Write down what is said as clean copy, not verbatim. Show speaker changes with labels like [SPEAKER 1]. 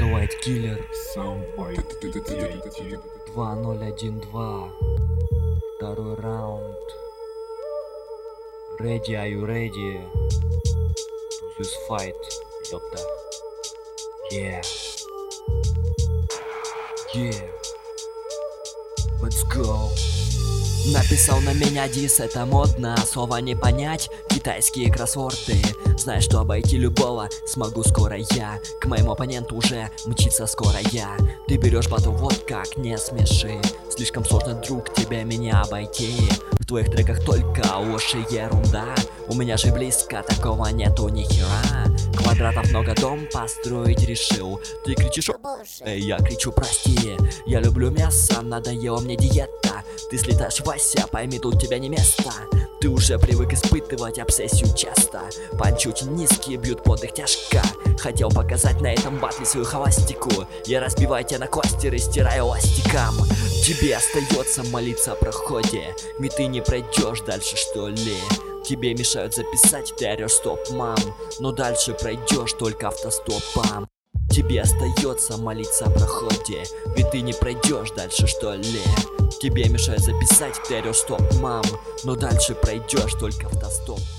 [SPEAKER 1] White Killer
[SPEAKER 2] Soundbite.
[SPEAKER 1] 2012. Второй раунд. Ready, are you ready? To this fight, ёпта. Yeah. Yeah. Let's go. Написал на меня дис, это модно, слова не понять, китайские кроссворды. Знаешь, что обойти любого смогу скоро я. К моему оппоненту уже мчится скоро я. Ты берешь батл, вот как, не смеши. Слишком сложно, друг, тебя меня обойти. В твоих треках только ложь и ерунда. У меня же близко такого нету ни хера. Квадратов много, дом построить решил. Ты кричишь, я кричу, прости. Я люблю мясо, надоела мне диета. Ты слетаешь, Вася, пойми, тут тебя не место. Ты уже привык испытывать обсессию часто. Панчи очень низкие, бьют под их тяжко. Хотел показать на этом батле свою холостику. Я разбиваю тебя на кластеры, стираю ластиком. Тебе остается молиться о проходе, ведь ты не пройдешь дальше, что ли. Тебе мешают записать, ты орешь стоп, мам, но дальше пройдешь только автостопом. Тебе остается молиться о проходе, ведь ты не пройдешь дальше, что ли. Тебе мешают записать, ты орешь стоп, мам, но дальше пройдешь только автостопом.